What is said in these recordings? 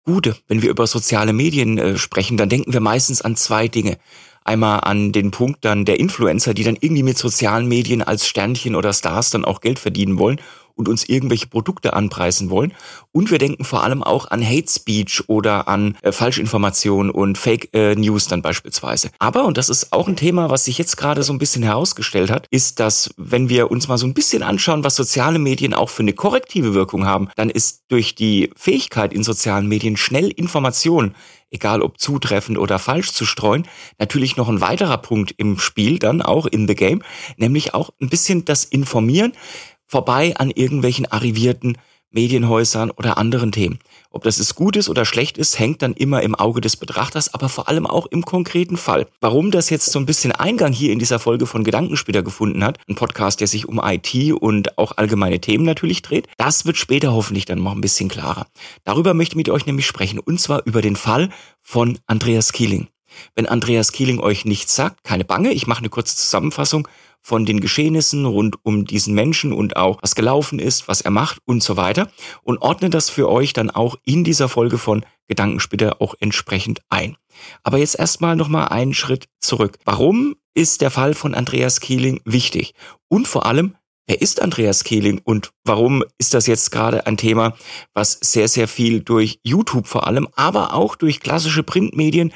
Gute. Wenn wir über soziale Medien sprechen, dann denken wir meistens an zwei Dinge. Einmal an den Punkt dann der Influencer, die dann irgendwie mit sozialen Medien als Sternchen oder Stars dann auch Geld verdienen wollen und uns irgendwelche Produkte anpreisen wollen. Und wir denken vor allem auch an Hate Speech oder an Falschinformationen und Fake News dann beispielsweise. Aber, und das ist auch ein Thema, was sich jetzt gerade so ein bisschen herausgestellt hat, ist, dass wenn wir uns mal so ein bisschen anschauen, was soziale Medien auch für eine korrektive Wirkung haben, dann ist durch die Fähigkeit in sozialen Medien schnell Informationen, egal ob zutreffend oder falsch zu streuen, natürlich noch ein weiterer Punkt im Spiel, dann auch in the game, nämlich auch ein bisschen das Informieren vorbei an irgendwelchen arrivierten Medienhäusern oder anderen Themen. Ob das ist gut ist oder schlecht ist, hängt dann immer im Auge des Betrachters, aber vor allem auch im konkreten Fall. Warum das jetzt so ein bisschen Eingang hier in dieser Folge von Gedankenspitter gefunden hat, ein Podcast, der sich um IT und auch allgemeine Themen natürlich dreht, das wird später hoffentlich dann noch ein bisschen klarer. Darüber möchte ich mit euch nämlich sprechen, und zwar über den Fall von Andreas Kieling. Wenn Andreas Kieling euch nichts sagt, keine Bange, ich mache eine kurze Zusammenfassung von den Geschehnissen rund um diesen Menschen und auch was gelaufen ist, was er macht und so weiter und ordne das für euch dann auch in dieser Folge von Gedankenspitter auch entsprechend ein. Aber jetzt erstmal nochmal einen Schritt zurück. Warum ist der Fall von Andreas Kieling wichtig? Und vor allem, wer ist Andreas Kieling und warum ist das jetzt gerade ein Thema, was sehr, sehr viel durch YouTube vor allem, aber auch durch klassische Printmedien,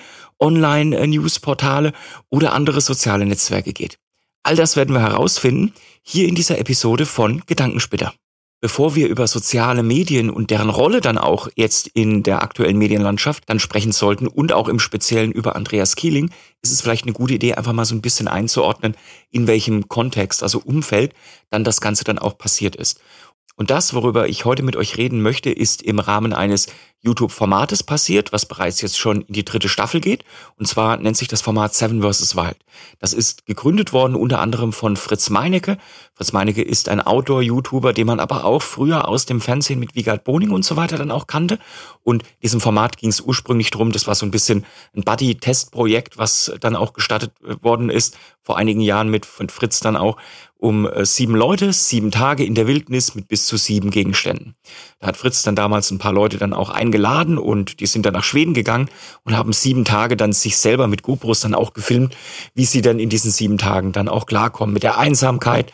Online-Newsportale oder andere soziale Netzwerke geht? All das werden wir herausfinden hier in dieser Episode von Gedankenspitter. Bevor wir über soziale Medien und deren Rolle dann auch jetzt in der aktuellen Medienlandschaft dann sprechen sollten und auch im Speziellen über Andreas Kieling, ist es vielleicht eine gute Idee, einfach mal so ein bisschen einzuordnen, in welchem Kontext, also Umfeld, dann das Ganze dann auch passiert ist. Und das, worüber ich heute mit euch reden möchte, ist im Rahmen eines YouTube-Formates passiert, was bereits jetzt schon in die 3. Staffel geht. Und zwar nennt sich das Format Seven vs. Wild. Das ist gegründet worden unter anderem von Fritz Meinecke. Fritz Meinecke ist ein Outdoor-YouTuber, den man aber auch früher aus dem Fernsehen mit Wiegald Boning und so weiter dann auch kannte. Und diesem Format ging es ursprünglich drum, das war so ein bisschen ein Buddy-Testprojekt, was dann auch gestartet worden ist, vor einigen Jahren mit Fritz dann auch, um 7 Leute, 7 Tage in der Wildnis mit bis zu 7 Gegenständen. Da hat Fritz dann damals ein paar Leute dann auch eingeladen und die sind dann nach Schweden gegangen und haben 7 Tage dann sich selber mit GoPros dann auch gefilmt, wie sie dann in diesen 7 Tagen dann auch klarkommen mit der Einsamkeit,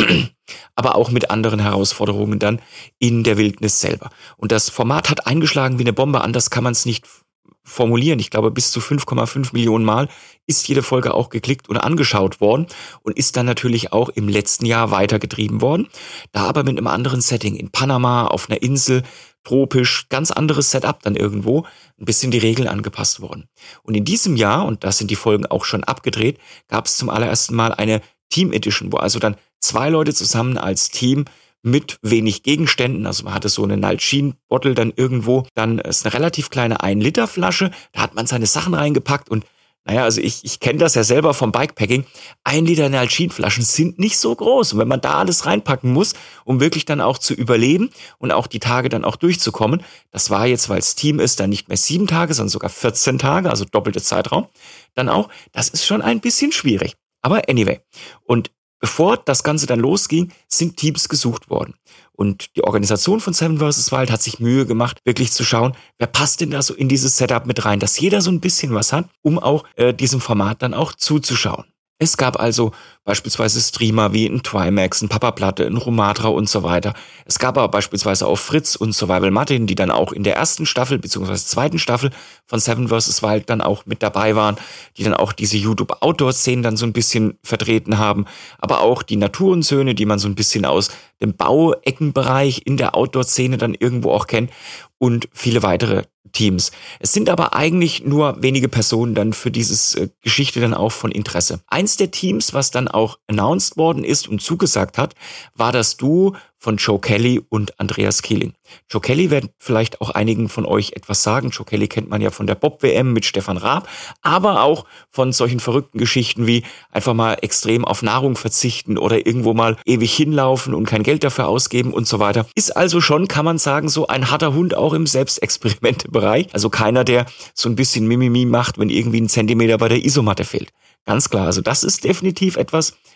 aber auch mit anderen Herausforderungen dann in der Wildnis selber. Und das Format hat eingeschlagen wie eine Bombe, anders kann man es nicht formulieren. Ich glaube, bis zu 5,5 Millionen Mal ist jede Folge auch geklickt und angeschaut worden und ist dann natürlich auch im letzten Jahr weitergetrieben worden. Da aber mit einem anderen Setting in Panama, auf einer Insel, tropisch, ganz anderes Setup dann irgendwo, ein bisschen die Regeln angepasst worden. Und in diesem Jahr, und da sind die Folgen auch schon abgedreht, gab es zum allerersten Mal eine Team Edition, wo also dann 2 Leute zusammen als Team mit wenig Gegenständen, also man hatte so eine Nalgene-Bottle dann irgendwo, dann ist eine relativ kleine 1-Liter-Flasche, da hat man seine Sachen reingepackt und naja, also ich kenne das ja selber vom Bikepacking, 1 Liter Nalgene-Flaschen sind nicht so groß und wenn man da alles reinpacken muss, um wirklich dann auch zu überleben und auch die Tage dann auch durchzukommen, das war jetzt, weil es Team ist, dann nicht mehr 7 Tage, sondern sogar 14 Tage, also doppelte Zeitraum, dann auch, das ist schon ein bisschen schwierig, aber anyway, und bevor das Ganze dann losging, sind Teams gesucht worden. Und die Organisation von Seven vs. Wild hat sich Mühe gemacht, wirklich zu schauen, wer passt denn da so in dieses Setup mit rein, dass jeder so ein bisschen was hat, um auch diesem Format dann auch zuzuschauen. Es gab also beispielsweise Streamer wie ein Trimax, ein Papa Platte, ein Romatra und so weiter. Es gab aber beispielsweise auch Fritz und Survival Martin, die dann auch in der 1. Staffel bzw. 2. Staffel von Seven vs. Wild dann auch mit dabei waren, die dann auch diese YouTube-Outdoor-Szenen dann so ein bisschen vertreten haben, aber auch die Natur und Söhne, die man so ein bisschen aus dem Baueckenbereich in der Outdoor-Szene dann irgendwo auch kennt und viele weitere Teams. Es sind aber eigentlich nur wenige Personen dann für dieses Geschichte dann auch von Interesse. Eins der Teams, was dann auch announced worden ist und zugesagt hat, war das Duo von Joe Kelly und Andreas Kieling. Joe Kelly wird vielleicht auch einigen von euch etwas sagen. Joe Kelly kennt man ja von der Bob-WM mit Stefan Raab, aber auch von solchen verrückten Geschichten wie einfach mal extrem auf Nahrung verzichten oder irgendwo mal ewig hinlaufen und kein Geld dafür ausgeben und so weiter. Ist also schon, kann man sagen, so ein harter Hund auch im Selbstexperimente-Bereich. Also keiner, der so ein bisschen Mimimi macht, wenn irgendwie ein Zentimeter bei der Isomatte fehlt. Ganz klar, also das ist definitiv etwas,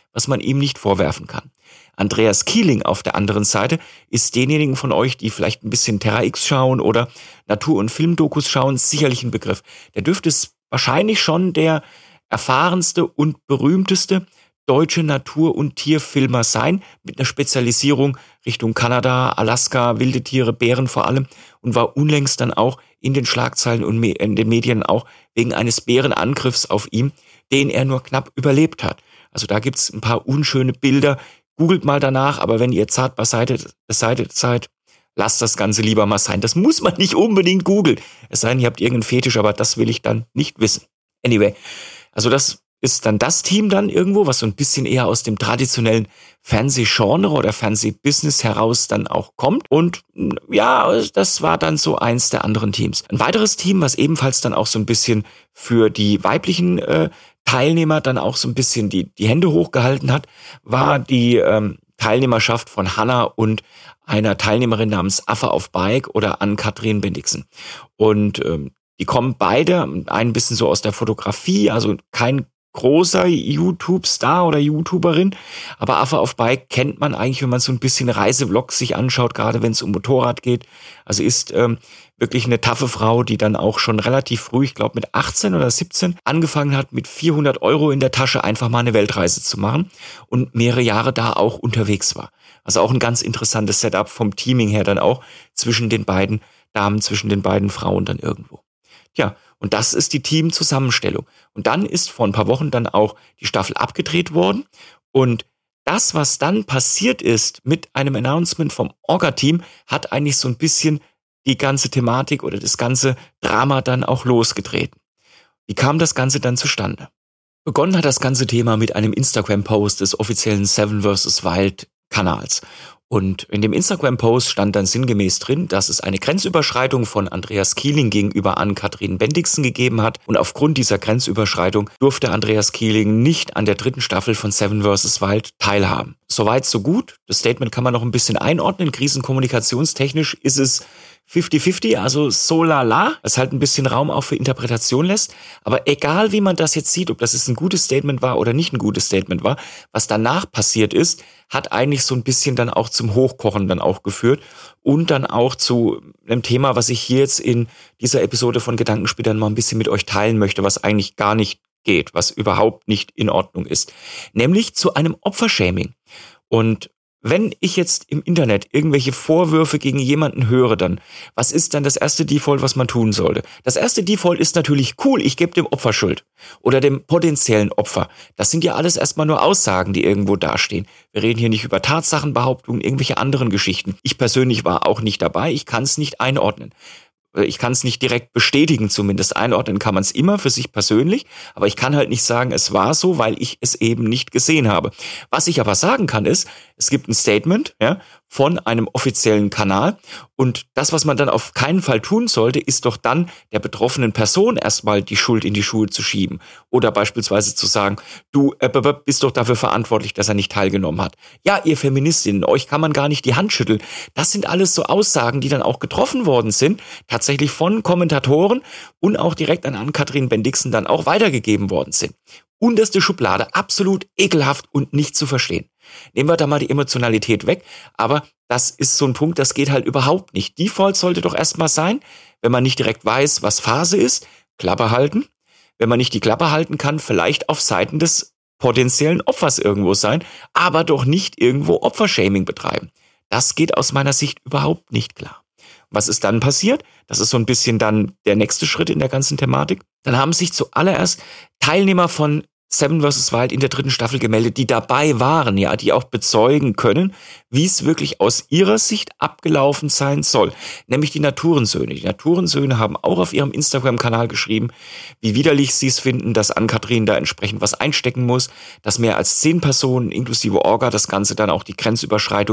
was man ihm nicht vorwerfen kann. Andreas Kieling auf der anderen Seite ist denjenigen von euch, die vielleicht ein bisschen Terra X schauen oder Natur- und Filmdokus schauen, sicherlich ein Begriff. Der dürfte es wahrscheinlich schon der erfahrenste und berühmteste deutsche Natur- und Tierfilmer sein, mit einer Spezialisierung Richtung Kanada, Alaska, wilde Tiere, Bären vor allem, und war unlängst dann auch in den Schlagzeilen und in den Medien auch wegen eines Bärenangriffs auf ihn, den er nur knapp überlebt hat. Also da gibt's ein paar unschöne Bilder. Googelt mal danach, aber wenn ihr zart beseitigt seid, lasst das Ganze lieber mal sein. Das muss man nicht unbedingt googeln. Es sei denn, ihr habt irgendeinen Fetisch, aber das will ich dann nicht wissen. Anyway, also das ist dann das Team dann irgendwo, was so ein bisschen eher aus dem traditionellen Fernsehgenre oder Fernsehbusiness heraus dann auch kommt. Und ja, das war dann so eins der anderen Teams. Ein weiteres Team, was ebenfalls dann auch so ein bisschen für die weiblichen Teilnehmer dann auch so ein bisschen die Hände hochgehalten hat, war die Teilnehmerschaft von Hannah und einer Teilnehmerin namens Affe auf Bike oder Ann-Kathrin Bendixen. Und die kommen beide ein bisschen so aus der Fotografie, also kein großer YouTube-Star oder YouTuberin, aber Affe auf Bike kennt man eigentlich, wenn man so ein bisschen Reisevlogs sich anschaut, gerade wenn es um Motorrad geht. Also ist wirklich eine taffe Frau, die dann auch schon relativ früh, ich glaube mit 18 oder 17, angefangen hat, mit 400 € in der Tasche einfach mal eine Weltreise zu machen und mehrere Jahre da auch unterwegs war. Also auch ein ganz interessantes Setup vom Teaming her dann auch zwischen den beiden Damen, zwischen den beiden Frauen dann irgendwo. Ja, und das ist die Teamzusammenstellung. Und dann ist vor ein paar Wochen dann auch die Staffel abgedreht worden. Und das, was dann passiert ist mit einem Announcement vom Orga-Team, hat eigentlich so ein bisschen die ganze Thematik oder das ganze Drama dann auch losgetreten. Wie kam das Ganze dann zustande? Begonnen hat das ganze Thema mit einem Instagram-Post des offiziellen Seven vs. Wild Kanals. Und in dem Instagram-Post stand dann sinngemäß drin, dass es eine Grenzüberschreitung von Andreas Kieling gegenüber Ann-Kathrin Bendixen gegeben hat. Und aufgrund dieser Grenzüberschreitung durfte Andreas Kieling nicht an der 3. Staffel von Seven vs. Wild teilhaben. Soweit, so gut. Das Statement kann man noch ein bisschen einordnen. Krisenkommunikationstechnisch ist es 50-50, also so lala, was halt ein bisschen Raum auch für Interpretation lässt. Aber egal, wie man das jetzt sieht, ob das jetzt ein gutes Statement war oder nicht ein gutes Statement war, was danach passiert ist, hat eigentlich so ein bisschen dann auch zum Hochkochen dann auch geführt und dann auch zu einem Thema, was ich hier jetzt in dieser Episode von Gedankenspielern mal ein bisschen mit euch teilen möchte, was eigentlich gar nicht geht, was überhaupt nicht in Ordnung ist. Nämlich zu einem Opfershaming. Und wenn ich jetzt im Internet irgendwelche Vorwürfe gegen jemanden höre, dann, was ist dann das erste Default, was man tun sollte? Das erste Default ist natürlich, cool, ich gebe dem Opfer Schuld. Oder dem potenziellen Opfer. Das sind ja alles erstmal nur Aussagen, die irgendwo dastehen. Wir reden hier nicht über Tatsachenbehauptungen, irgendwelche anderen Geschichten. Ich persönlich war auch nicht dabei, ich kann es nicht einordnen. Ich kann es nicht direkt bestätigen, zumindest einordnen kann man es immer für sich persönlich, aber ich kann halt nicht sagen, es war so, weil ich es eben nicht gesehen habe. Was ich aber sagen kann ist, es gibt ein Statement, ja, von einem offiziellen Kanal und das, was man dann auf keinen Fall tun sollte, ist doch dann der betroffenen Person erstmal die Schuld in die Schuhe zu schieben oder beispielsweise zu sagen, du bist doch dafür verantwortlich, dass er nicht teilgenommen hat. Ja, ihr Feministinnen, euch kann man gar nicht die Hand schütteln. Das sind alles so Aussagen, die dann auch getroffen worden sind, tatsächlich von Kommentatoren und auch direkt an Ann-Kathrin Bendixen dann auch weitergegeben worden sind. Unterste Schublade, absolut ekelhaft und nicht zu verstehen. Nehmen wir da mal die Emotionalität weg, aber das ist so ein Punkt, das geht halt überhaupt nicht. Default sollte doch erstmal sein, wenn man nicht direkt weiß, was Phase ist, Klappe halten. Wenn man nicht die Klappe halten kann, vielleicht auf Seiten des potenziellen Opfers irgendwo sein, aber doch nicht irgendwo Opfershaming betreiben. Das geht aus meiner Sicht überhaupt nicht klar. Was ist dann passiert? Das ist so ein bisschen dann der nächste Schritt in der ganzen Thematik. Dann haben sich zuallererst Teilnehmer von Seven vs. Wild in der 3. Staffel gemeldet, die dabei waren, ja, die auch bezeugen können, wie es wirklich aus ihrer Sicht abgelaufen sein soll. Nämlich die Naturensöhne. Die Naturensöhne haben auch auf ihrem Instagram-Kanal geschrieben, wie widerlich sie es finden, dass Ann-Kathrin da entsprechend was einstecken muss, dass mehr als 10 Personen inklusive Orga das Ganze dann auch die Grenzüberschreitung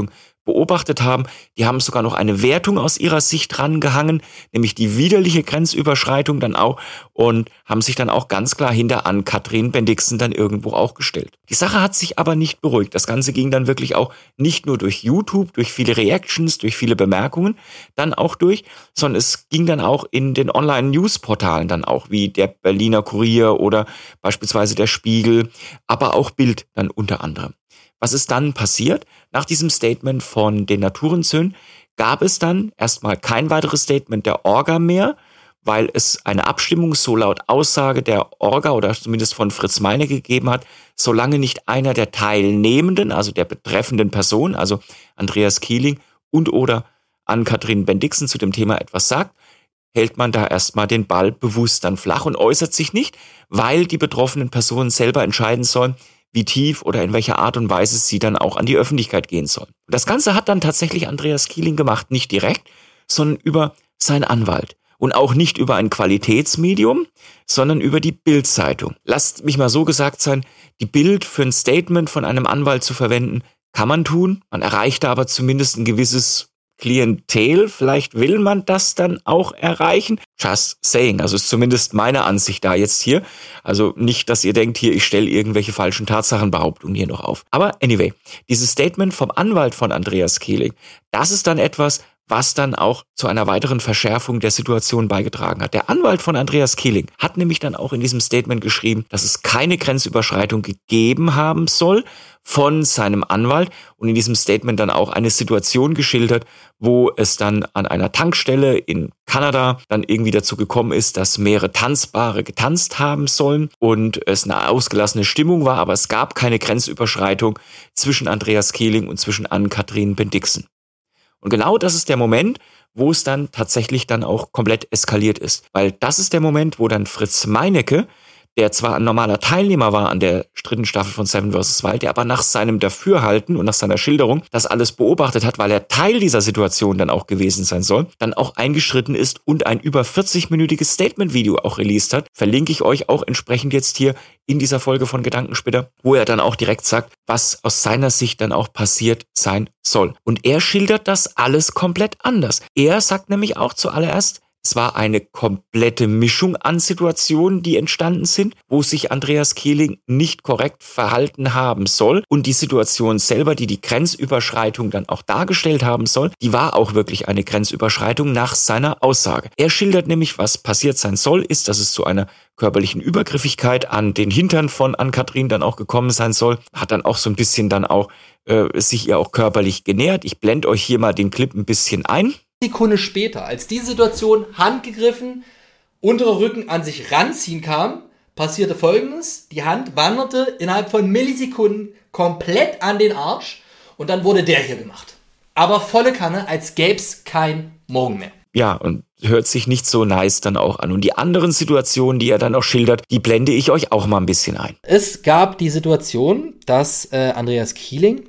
beobachtet haben. Die haben sogar noch eine Wertung aus ihrer Sicht rangehangen, nämlich die widerliche Grenzüberschreitung dann auch, und haben sich dann auch ganz klar hinter Ann-Kathrin Bendixen dann irgendwo auch gestellt. Die Sache hat sich aber nicht beruhigt. Das Ganze ging dann wirklich auch nicht nur durch YouTube, durch viele Reactions, durch viele Bemerkungen dann auch durch, sondern es ging dann auch in den Online-News-Portalen dann auch, wie der Berliner Kurier oder beispielsweise der Spiegel, aber auch Bild dann unter anderem. Was ist dann passiert? Nach diesem Statement von den Naturensöhnen gab es dann erstmal kein weiteres Statement der Orga mehr, weil es eine Abstimmung so laut Aussage der Orga oder zumindest von Fritz Meinecke gegeben hat, solange nicht einer der Teilnehmenden, also der betreffenden Person, also Andreas Kieling und oder Ann-Kathrin Bendixen zu dem Thema etwas sagt, hält man da erstmal den Ball bewusst dann flach und äußert sich nicht, weil die betroffenen Personen selber entscheiden sollen, wie tief oder in welcher Art und Weise sie dann auch an die Öffentlichkeit gehen sollen. Das Ganze hat dann tatsächlich Andreas Kieling gemacht, nicht direkt, sondern über seinen Anwalt. Und auch nicht über ein Qualitätsmedium, sondern über die Bild-Zeitung. Lasst mich mal so gesagt sein, die Bild für ein Statement von einem Anwalt zu verwenden, kann man tun. Man erreicht aber zumindest ein gewisses Klientel, vielleicht will man das dann auch erreichen. Just saying, also ist zumindest meine Ansicht da jetzt hier. Also nicht, dass ihr denkt, hier, ich stelle irgendwelche falschen Tatsachenbehauptungen hier noch auf. Aber anyway, dieses Statement vom Anwalt von Andreas Kieling, das ist dann etwas, was dann auch zu einer weiteren Verschärfung der Situation beigetragen hat. Der Anwalt von Andreas Kieling hat nämlich dann auch in diesem Statement geschrieben, dass es keine Grenzüberschreitung gegeben haben soll von seinem Anwalt und in diesem Statement dann auch eine Situation geschildert, wo es dann an einer Tankstelle in Kanada dann irgendwie dazu gekommen ist, dass mehrere Tanzpaare getanzt haben sollen und es eine ausgelassene Stimmung war, aber es gab keine Grenzüberschreitung zwischen Andreas Kieling und zwischen Ann-Kathrin Bendixen. Und genau das ist der Moment, wo es dann tatsächlich dann auch komplett eskaliert ist. Weil das ist der Moment, wo dann Fritz Meinecke, der zwar ein normaler Teilnehmer war an der dritten Staffel von Seven vs. Wild, der aber nach seinem Dafürhalten und nach seiner Schilderung das alles beobachtet hat, weil er Teil dieser Situation dann auch gewesen sein soll, dann auch eingeschritten ist und ein über 40-minütiges Statement-Video auch released hat. Verlinke ich euch auch entsprechend jetzt hier in dieser Folge von Gedankenspitter, wo er dann auch direkt sagt, was aus seiner Sicht dann auch passiert sein soll. Und er schildert das alles komplett anders. Er sagt nämlich auch zuallererst, es war eine komplette Mischung an Situationen, die entstanden sind, wo sich Andreas Kieling nicht korrekt verhalten haben soll. Und die Situation selber, die die Grenzüberschreitung dann auch dargestellt haben soll, die war auch wirklich eine Grenzüberschreitung nach seiner Aussage. Er schildert nämlich, was passiert sein soll, ist, dass es zu einer körperlichen Übergriffigkeit an den Hintern von Ann-Kathrin dann auch gekommen sein soll. Hat dann auch so ein bisschen dann auch sich ihr auch körperlich genähert. Ich blende euch hier mal den Clip ein bisschen ein. Sekunde später, als die Situation Hand gegriffen, unterer Rücken an sich ranziehen kam, passierte Folgendes. Die Hand wanderte innerhalb von Millisekunden komplett an den Arsch und dann wurde der hier gemacht. Aber volle Kanne, als gäb's kein Morgen mehr. Ja, und hört sich nicht so nice dann auch an. Und die anderen Situationen, die er dann auch schildert, die blende ich euch auch mal ein bisschen ein. Es gab die Situation, dass Andreas Kieling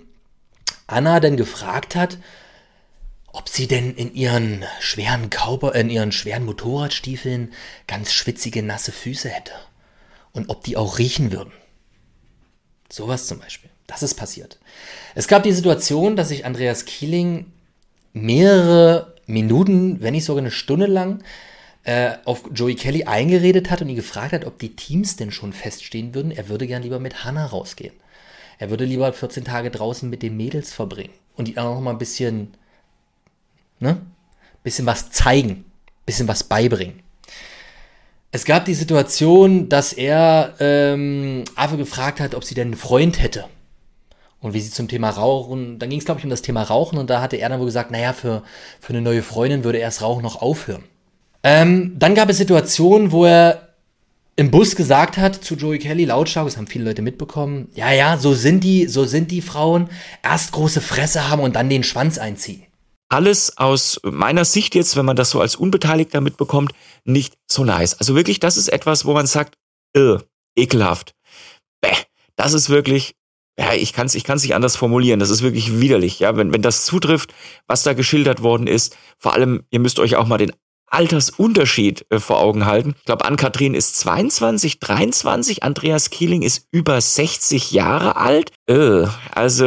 Anna dann gefragt hat, ob sie denn in ihren schweren Motorradstiefeln ganz schwitzige, nasse Füße hätte. Und ob die auch riechen würden. Sowas zum Beispiel. Das ist passiert. Es gab die Situation, dass sich Andreas Kieling mehrere Minuten, wenn nicht sogar eine Stunde lang, auf Joey Kelly eingeredet hat und ihn gefragt hat, ob die Teams denn schon feststehen würden. Er würde gern lieber mit Hannah rausgehen. Er würde lieber 14 Tage draußen mit den Mädels verbringen. Und die auch noch mal ein bisschen was zeigen, bisschen was beibringen. Es gab die Situation, dass er einfach gefragt hat, ob sie denn einen Freund hätte. Und wie sie zum Thema Rauchen, dann ging es glaube ich um das Thema Rauchen und da hatte er dann wohl gesagt, naja, für eine neue Freundin würde er das Rauchen noch aufhören. Dann gab es Situationen, wo er im Bus gesagt hat zu Joey Kelly, lautstark, das haben viele Leute mitbekommen, ja, so sind die Frauen, erst große Fresse haben und dann den Schwanz einziehen. Alles aus meiner Sicht jetzt, wenn man das so als Unbeteiligter mitbekommt, nicht so nice. Also wirklich, das ist etwas, wo man sagt, ekelhaft. Das ist wirklich, ja, ich kann's nicht anders formulieren. Das ist wirklich widerlich, ja, wenn das zutrifft, was da geschildert worden ist. Vor allem, ihr müsst euch auch mal den Altersunterschied vor Augen halten. Ich glaube, Ann-Kathrin ist 22, 23, Andreas Kieling ist über 60 Jahre alt. Also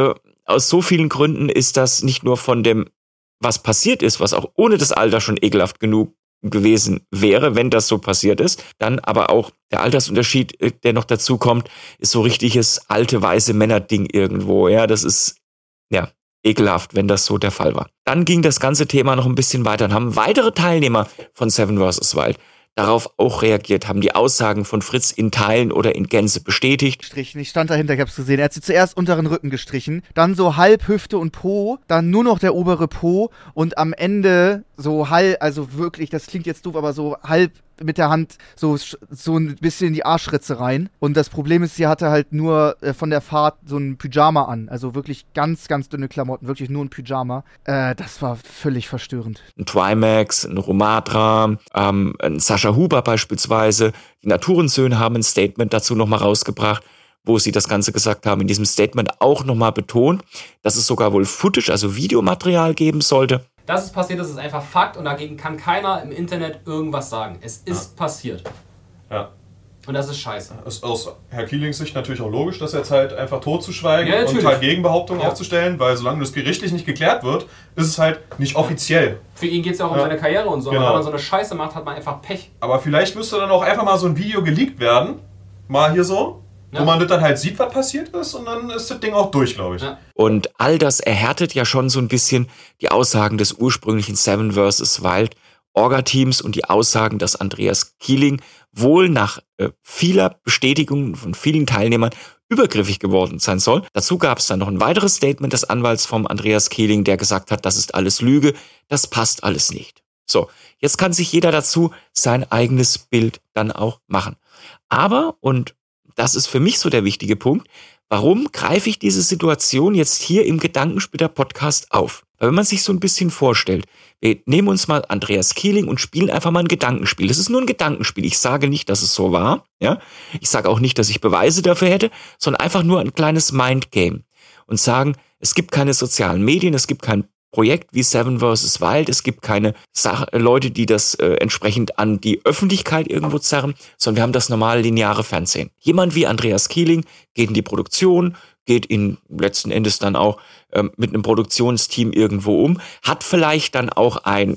aus so vielen Gründen ist das nicht nur von dem, was passiert ist, was auch ohne das Alter schon ekelhaft genug gewesen wäre, wenn das so passiert ist, dann aber auch der Altersunterschied, der noch dazu kommt, ist so richtiges alte, weiße Männer-Ding irgendwo. Ja, das ist, ja, ekelhaft, wenn das so der Fall war. Dann ging das ganze Thema noch ein bisschen weiter und haben weitere Teilnehmer von Seven vs. Wild darauf auch reagiert, haben die Aussagen von Fritz in Teilen oder in Gänze bestätigt. Ich stand dahinter, ich hab's gesehen. Er hat sie zuerst unteren Rücken gestrichen, dann so halb Hüfte und Po, dann nur noch der obere Po und am Ende so halb, also wirklich, das klingt jetzt doof, aber so halb mit der Hand so ein bisschen in die Arschritze rein. Und das Problem ist, sie hatte halt nur von der Fahrt so ein Pyjama an. Also wirklich ganz, ganz dünne Klamotten, wirklich nur ein Pyjama. Das war völlig verstörend. Ein Trimax, ein Romatra, ein Sascha Huber beispielsweise. Die Naturensöhne haben ein Statement dazu nochmal rausgebracht, wo sie das Ganze gesagt haben. In diesem Statement auch nochmal betont, dass es sogar wohl Footage, also Videomaterial geben sollte. Das ist passiert, das ist einfach Fakt und dagegen kann keiner im Internet irgendwas sagen. Es ist passiert. Ja. Und das ist scheiße. Ist aus Herr Kielings Sicht natürlich auch logisch, dass jetzt halt einfach totzuschweigen und halt Gegenbehauptungen aufzustellen, weil solange das gerichtlich nicht geklärt wird, ist es halt nicht offiziell. Für ihn geht es ja auch um seine Karriere und so. Genau. Wenn man so eine Scheiße macht, hat man einfach Pech. Aber vielleicht müsste dann auch einfach mal so ein Video geleakt werden. Mal hier so. Wo man das dann halt sieht, was passiert ist, und dann ist das Ding auch durch, glaube ich. Ja. Und all das erhärtet ja schon so ein bisschen die Aussagen des ursprünglichen Seven vs. Wild Orga-Teams und die Aussagen, dass Andreas Kieling wohl nach vieler Bestätigung von vielen Teilnehmern übergriffig geworden sein soll. Dazu gab es dann noch ein weiteres Statement des Anwalts vom Andreas Kieling, der gesagt hat, das ist alles Lüge, das passt alles nicht. So, jetzt kann sich jeder dazu sein eigenes Bild dann auch machen. Aber, und das ist für mich so der wichtige Punkt, warum greife ich diese Situation jetzt hier im Gedankensplitter-Podcast auf? Weil wenn man sich so ein bisschen vorstellt, wir nehmen uns mal Andreas Kieling und spielen einfach mal ein Gedankenspiel. Das ist nur ein Gedankenspiel. Ich sage nicht, dass es so war. Ja? Ich sage auch nicht, dass ich Beweise dafür hätte, sondern einfach nur ein kleines Mindgame. Und sagen, es gibt keine sozialen Medien, es gibt kein Projekt wie Seven vs. Wild, es gibt keine Leute, die das entsprechend an die Öffentlichkeit irgendwo zerren, sondern wir haben das normale lineare Fernsehen. Jemand wie Andreas Kieling geht in die Produktion, geht in letzten Endes dann auch mit einem Produktionsteam irgendwo um, hat vielleicht dann auch eine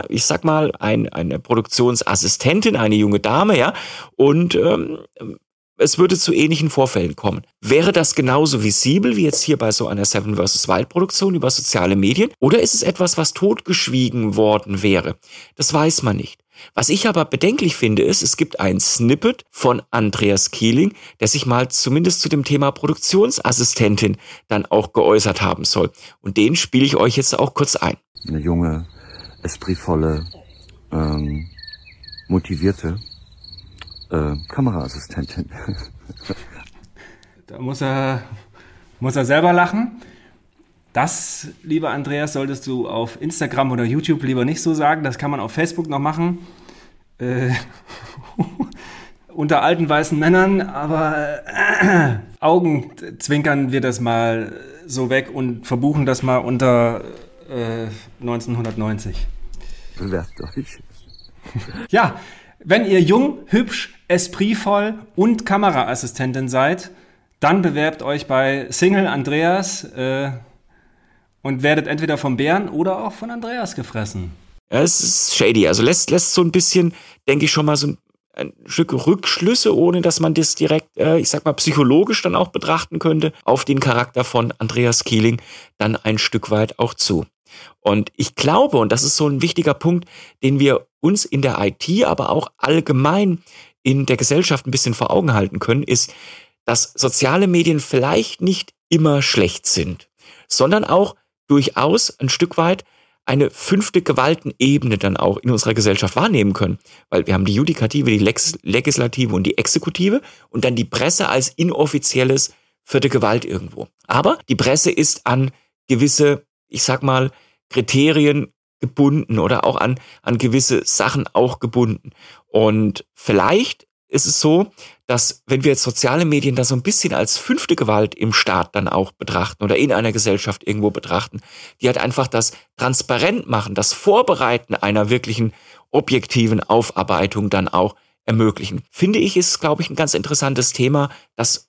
Produktionsassistentin, eine junge Dame, ja, und es würde zu ähnlichen Vorfällen kommen. Wäre das genauso visibel wie jetzt hier bei so einer Seven vs. Wild Produktion über soziale Medien? Oder ist es etwas, was totgeschwiegen worden wäre? Das weiß man nicht. Was ich aber bedenklich finde, ist, es gibt ein Snippet von Andreas Kieling, der sich mal zumindest zu dem Thema Produktionsassistentin dann auch geäußert haben soll. Und den spiele ich euch jetzt auch kurz ein. Eine junge, espritvolle, motivierte Kameraassistentin. Da muss er selber lachen. Das, lieber Andreas, solltest du auf Instagram oder YouTube lieber nicht so sagen. Das kann man auf Facebook noch machen. Unter alten weißen Männern, aber Augenzwinkern wir das mal so weg und verbuchen das mal unter 1990. Bewerbt euch. Ja, wenn ihr jung, hübsch, espritvoll und Kameraassistentin seid, dann bewerbt euch bei Single Andreas und werdet entweder vom Bären oder auch von Andreas gefressen. Ja, es ist shady. Also lässt so ein bisschen, denke ich, schon mal so ein Stück Rückschlüsse, ohne dass man das direkt, psychologisch dann auch betrachten könnte, auf den Charakter von Andreas Kieling dann ein Stück weit auch zu. Und ich glaube, und das ist so ein wichtiger Punkt, den wir uns in der IT, aber auch allgemein in der Gesellschaft ein bisschen vor Augen halten können, ist, dass soziale Medien vielleicht nicht immer schlecht sind, sondern auch durchaus ein Stück weit eine 5. Gewaltenebene dann auch in unserer Gesellschaft wahrnehmen können. Weil wir haben die Judikative, die Legislative und die Exekutive und dann die Presse als inoffizielles 4. Gewalt irgendwo. Aber die Presse ist an gewisse, Kriterien gebunden oder auch an gewisse Sachen auch gebunden. Und vielleicht ist es so, dass wenn wir jetzt soziale Medien da so ein bisschen als 5. Gewalt im Staat dann auch betrachten oder in einer Gesellschaft irgendwo betrachten, die halt einfach das transparent machen, das Vorbereiten einer wirklichen objektiven Aufarbeitung dann auch ermöglichen. Finde ich, ist, glaube ich, ein ganz interessantes Thema, das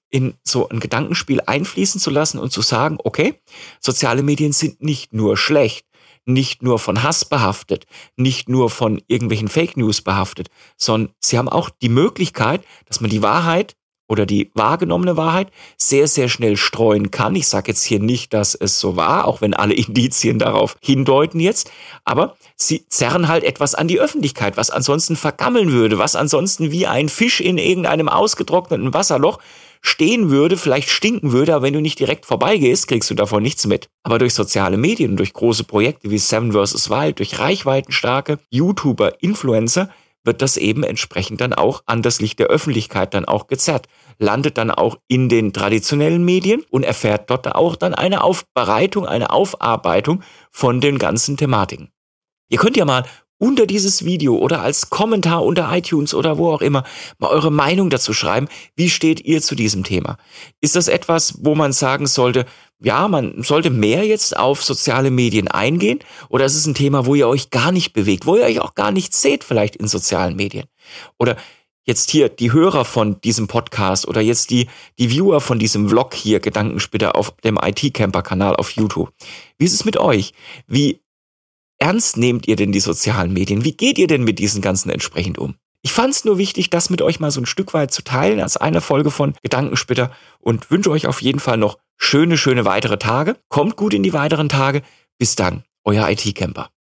in so ein Gedankenspiel einfließen zu lassen und zu sagen, okay, soziale Medien sind nicht nur schlecht, nicht nur von Hass behaftet, nicht nur von irgendwelchen Fake News behaftet, sondern sie haben auch die Möglichkeit, dass man die Wahrheit oder die wahrgenommene Wahrheit sehr, sehr schnell streuen kann. Ich sage jetzt hier nicht, dass es so war, auch wenn alle Indizien darauf hindeuten jetzt, aber sie zerren halt etwas an die Öffentlichkeit, was ansonsten vergammeln würde, was ansonsten wie ein Fisch in irgendeinem ausgetrockneten Wasserloch stehen würde, vielleicht stinken würde, aber wenn du nicht direkt vorbeigehst, kriegst du davon nichts mit. Aber durch soziale Medien, durch große Projekte wie Seven vs. Wild, durch reichweitenstarke YouTuber, Influencer, wird das eben entsprechend dann auch an das Licht der Öffentlichkeit dann auch gezerrt. Landet dann auch in den traditionellen Medien und erfährt dort auch dann eine Aufbereitung, eine Aufarbeitung von den ganzen Thematiken. Ihr könnt ja mal unter dieses Video oder als Kommentar unter iTunes oder wo auch immer mal eure Meinung dazu schreiben. Wie steht ihr zu diesem Thema? Ist das etwas, wo man sagen sollte, ja, man sollte mehr jetzt auf soziale Medien eingehen? Oder ist es ein Thema, wo ihr euch gar nicht bewegt, wo ihr euch auch gar nicht seht vielleicht in sozialen Medien? Oder jetzt hier die Hörer von diesem Podcast oder jetzt die Viewer von diesem Vlog hier, Gedankensplitter auf dem IT-Camper-Kanal auf YouTube. Wie ist es mit euch? Wie ernst nehmt ihr denn die sozialen Medien? Wie geht ihr denn mit diesen ganzen entsprechend um? Ich fand es nur wichtig, das mit euch mal so ein Stück weit zu teilen als eine Folge von Gedankensplitter und wünsche euch auf jeden Fall noch schöne weitere Tage. Kommt gut in die weiteren Tage. Bis dann, euer IT-Camper.